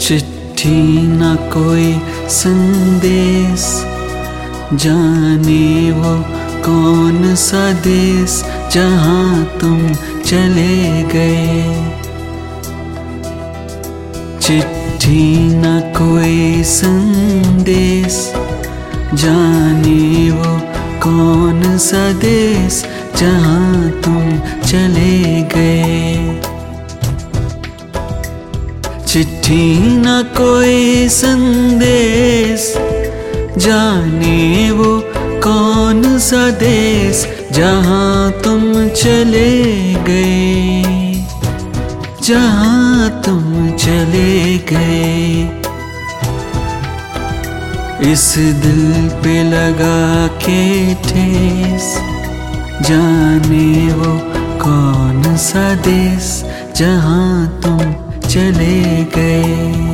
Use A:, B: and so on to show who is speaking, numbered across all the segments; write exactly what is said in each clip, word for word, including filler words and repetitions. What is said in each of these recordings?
A: चिट्ठी न कोई संदेश, जाने वो कौन सा देश जहाँ तुम चले गए। चिट्ठी न कोई संदेश, जाने वो कौन सा देश जहाँ तुम चले गए। चिट्ठी न कोई संदेश, जाने वो कौन सा देश जहाँ तुम चले गए, जहाँ तुम चले गए। इस दिल पे लगा के ठेस, जाने वो कौन सा देश जहाँ तुम चले गए।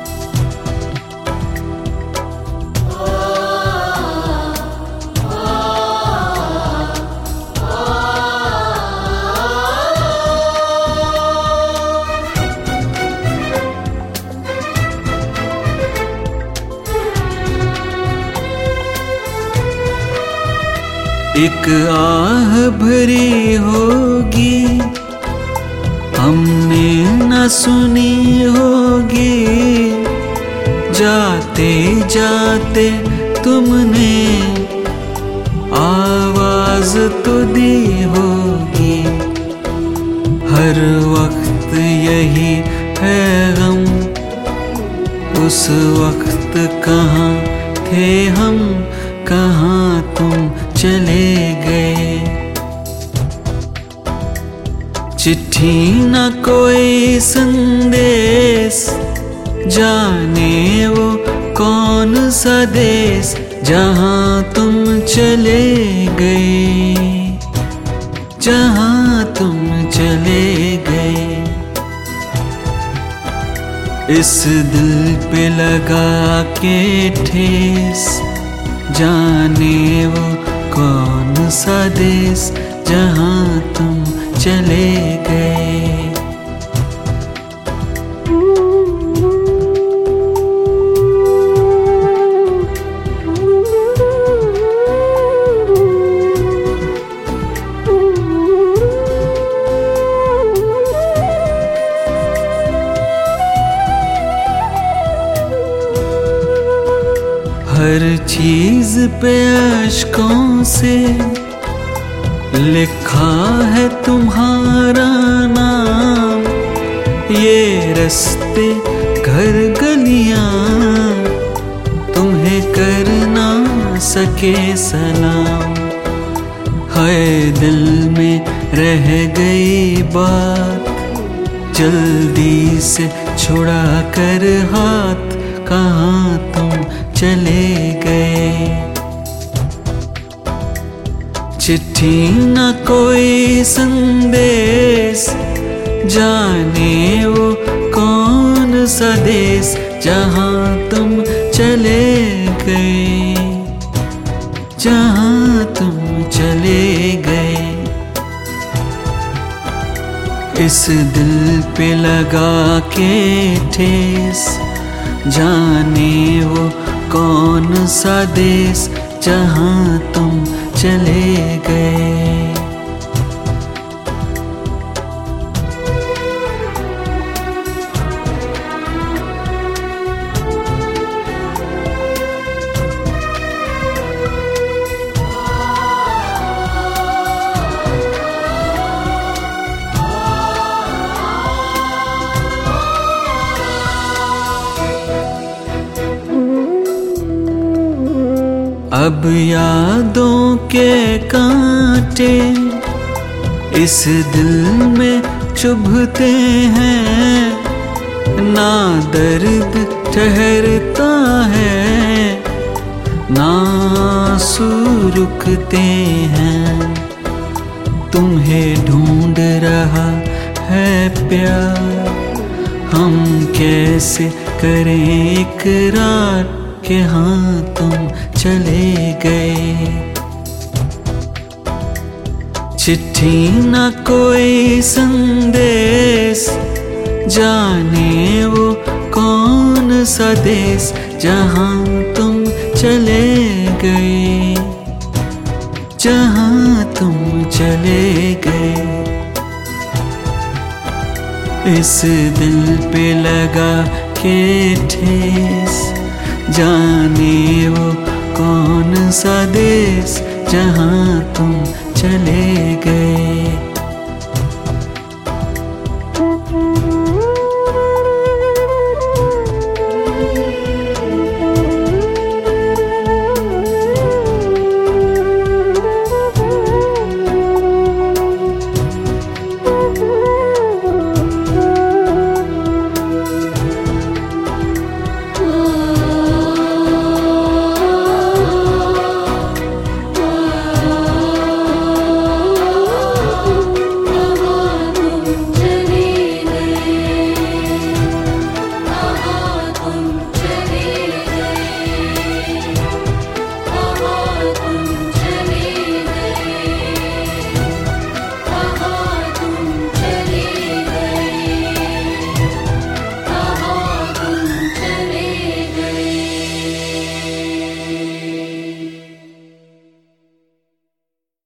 A: एक आह भरी होगी, हमने न सुनी होगी, जाते जाते तुमने आवाज तो दी होगी। हर वक्त यही है गम, उस वक्त कहाँ थे हम, कहाँ तुम चले गए। चिट्ठी न कोई संदेश, जाने वो कौन सा देश जहाँ तुम चले गए, जहाँ तुम चले गए। इस दिल पे लगा के ठेस, जाने वो कौन सा देश जहाँ तुम चले गए। हर चीज पे अश्कों से लिखा है तुम्हारा नाम। ये रास्ते घर गलियां तुम्हें कर ना सके सलाम। है दिल में रह गई बात, जल्दी से छुड़ा कर हाथ, कहाँ तुम चले गए। चिट्ठी न कोई संदेश, जाने वो कौन सा देश जहाँ तुम चले गए, जहाँ तुम चले गए। इस दिल पे लगा के ठेस, जाने वो कौन सा देश जहाँ तुम चले गए। अब यादों के कांटे इस दिल में चुभते हैं, ना दर्द ठहरता है, ना आंसू रुकते हैं। तुम्हें ढूंढ रहा है प्यार, हम कैसे करें इकरार कि हाँ तुम चले गए। चिट्ठी न कोई संदेश, जाने वो कौन सा देश जहाँ तुम चले गए, जहाँ तुम चले गए। इस दिल पे लगा के ठेस, जाने वो कौन सा देश जहाँ तुम चले गए।